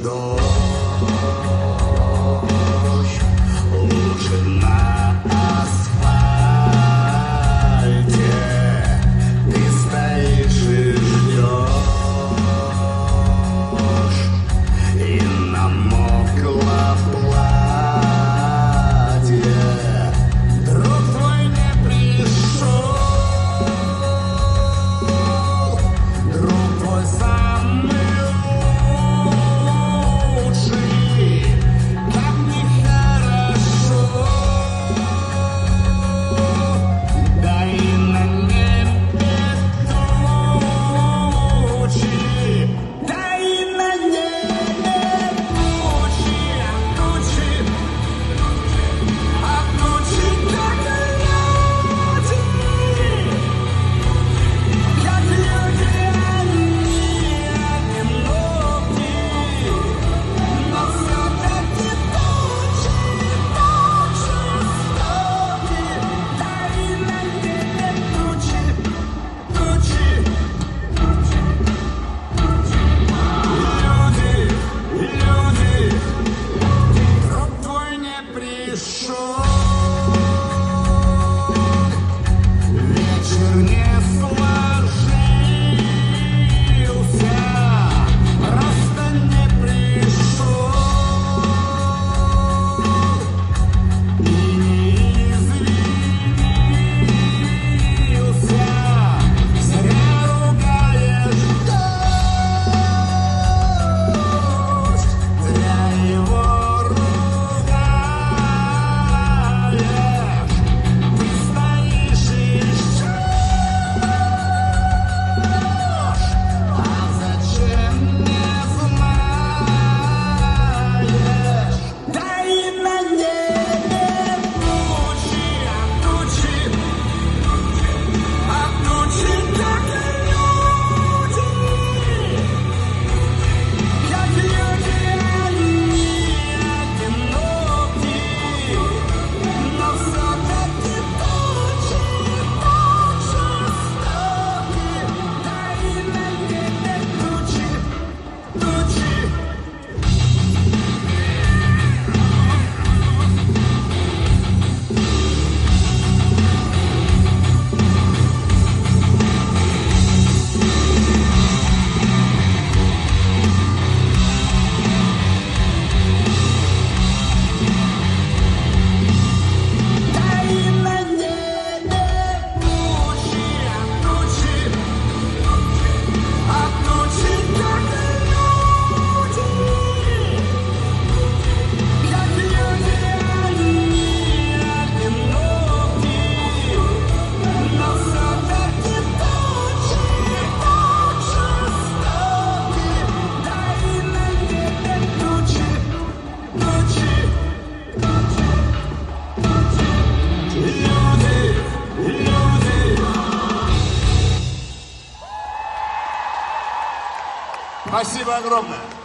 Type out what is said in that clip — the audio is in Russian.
дождь, лужи на асфальте, ты стоишь и ждешь, и намокло платье, друг твой не пришел, друг твой самый лучший, как нехорошо, да и на небе тучи, да и на небе тучи, а тучи как люди, они одиноки, но все-таки тучи жестоки, да и на небе тучи. Люди, друг твой не пришел, вечер не сложился, просто не пришел и не извинился, зря ругаешь дождь, зря его ругаешь, ты стоишь и ждешь, а зачем не знаешь, да и на небе тучи, а тучи как люди, они одиноки, но все-таки тучи жестоки, да и на небе тучи. Да и на небе тучи, а тучи как люди, они одиноки, но все-таки тучи жестоки, да и на небе тучи. Люди. Спасибо огромное.